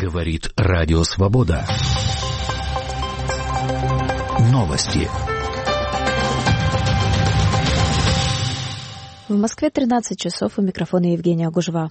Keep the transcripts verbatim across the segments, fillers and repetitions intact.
Говорит Радио Свобода. Новости. В Москве тринадцать часов, у микрофона Евгения Гужва.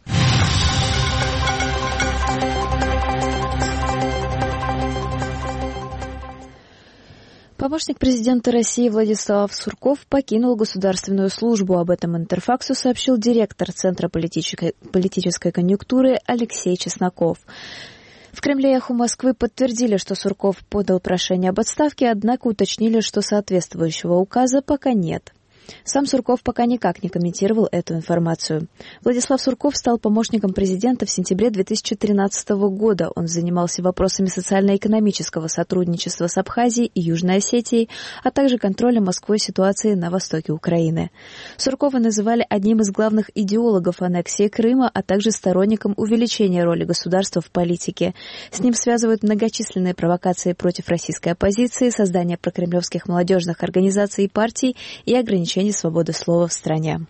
Помощник президента России Владислав Сурков покинул государственную службу. Об этом Интерфаксу сообщил директор Центра политической, политической конъюнктуры Алексей Чесноков. В Кремле и «Эхо Москвы» подтвердили, что Сурков подал прошение об отставке, однако уточнили, что соответствующего указа пока нет. Сам Сурков пока никак не комментировал эту информацию. Владислав Сурков стал помощником президента в сентябре две тысячи тринадцатого года. Он занимался вопросами социально-экономического сотрудничества с Абхазией и Южной Осетией, а также контролем Москвой ситуации на востоке Украины. Суркова называли одним из главных идеологов аннексии Крыма, а также сторонником увеличения роли государства в политике. С ним связывают многочисленные провокации против российской оппозиции, создание прокремлевских молодежных организаций и партий и ограничения свободы слова в стране.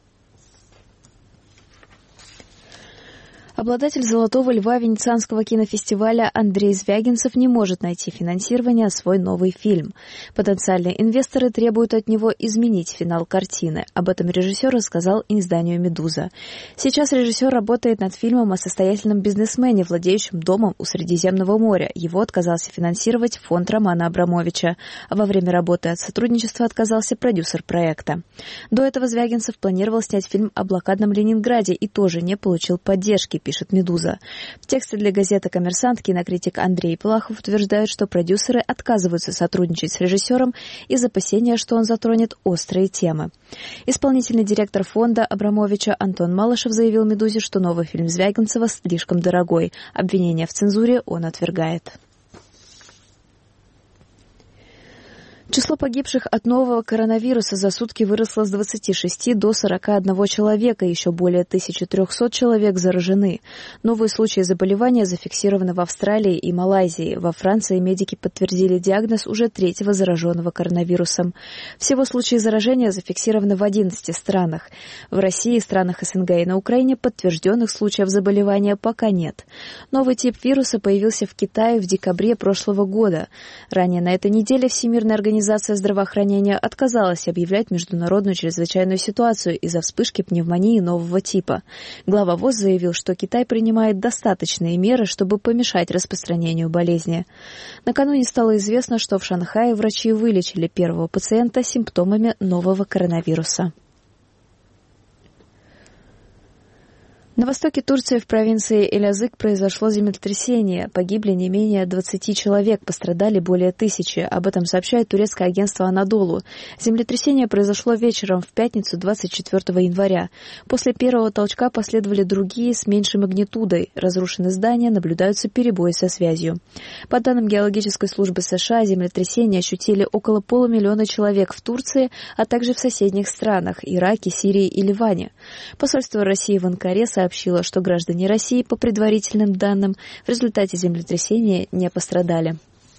Обладатель «Золотого льва» Венецианского кинофестиваля Андрей Звягинцев не может найти финансирование на свой новый фильм. Потенциальные инвесторы требуют от него изменить финал картины. Об этом режиссер рассказал изданию «Медуза». Сейчас режиссер работает над фильмом о состоятельном бизнесмене, владеющем домом у Средиземного моря. Его отказался финансировать фонд Романа Абрамовича. А во время работы от сотрудничества отказался продюсер проекта. До этого Звягинцев планировал снять фильм о блокадном Ленинграде и тоже не получил поддержки, пишет «Медуза». В тексте для газеты «Коммерсант» кинокритик Андрей Плахов утверждает, что продюсеры отказываются сотрудничать с режиссером из опасения, что он затронет острые темы. Исполнительный директор фонда Абрамовича Антон Малышев заявил «Медузе», что новый фильм Звягинцева слишком дорогой. Обвинения в цензуре он отвергает. Число погибших от нового коронавируса за сутки выросло с двадцати шести до сорока одного человека. Еще более тысячи трехсот человек заражены. Новые случаи заболевания зафиксированы в Австралии и Малайзии. Во Франции медики подтвердили диагноз уже третьего зараженного коронавирусом. Всего случаи заражения зафиксированы в одиннадцати странах. В России, странах СНГ и на Украине подтвержденных случаев заболевания пока нет. Новый тип вируса появился в Китае в декабре прошлого года. Ранее на этой неделе Всемирная организация Организация здравоохранения отказалась объявлять международную чрезвычайную ситуацию из-за вспышки пневмонии нового типа. Глава ВОЗ заявил, что Китай принимает достаточные меры, чтобы помешать распространению болезни. Накануне стало известно, что в Шанхае врачи вылечили первого пациента с симптомами нового коронавируса. На востоке Турции в провинции Элязык произошло землетрясение. Погибли не менее двадцати человек, пострадали более тысячи. Об этом сообщает турецкое агентство «Анадолу». Землетрясение произошло вечером в пятницу двадцать четвёртого января. После первого толчка последовали другие с меньшей магнитудой. Разрушены здания, наблюдаются перебои со связью. По данным геологической службы США, землетрясение ощутили около полумиллиона человек в Турции, а также в соседних странах – Ираке, Сирии и Ливане. Посольство России в Анкаре сообщило, сообщила, что граждане России, по предварительным данным, в результате землетрясения не пострадали.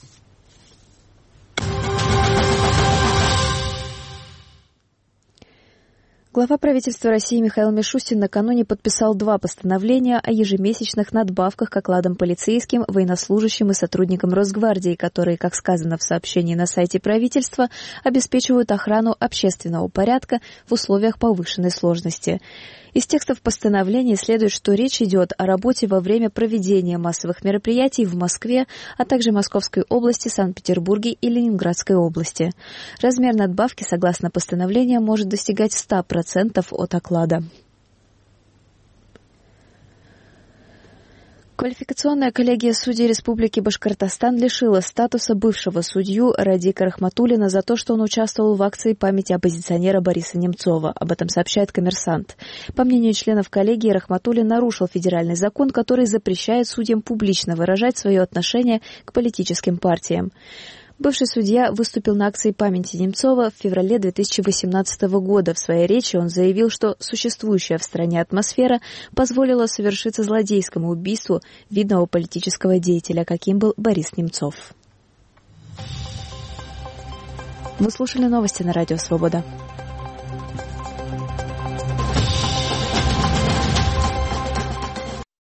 Глава правительства России Михаил Мишустин накануне подписал два постановления о ежемесячных надбавках к окладам полицейским, военнослужащим и сотрудникам Росгвардии, которые, как сказано в сообщении на сайте правительства, обеспечивают охрану общественного порядка в условиях повышенной сложности. Из текстов постановления следует, что речь идет о работе во время проведения массовых мероприятий в Москве, а также Московской области, Санкт-Петербурге и Ленинградской области. Размер надбавки, согласно постановлению, может достигать ста процентов от оклада. Квалификационная коллегия судей Республики Башкортостан лишила статуса бывшего судью Радика Рахматуллина за то, что он участвовал в акции памяти оппозиционера Бориса Немцова. Об этом сообщает «Коммерсант». По мнению членов коллегии, Рахматуллин нарушил федеральный закон, который запрещает судьям публично выражать свое отношение к политическим партиям. Бывший судья выступил на акции памяти Немцова в феврале две тысячи восемнадцатого года. В своей речи он заявил, что существующая в стране атмосфера позволила совершиться злодейскому убийству видного политического деятеля, каким был Борис Немцов. Вы слушали новости на Радио Свобода.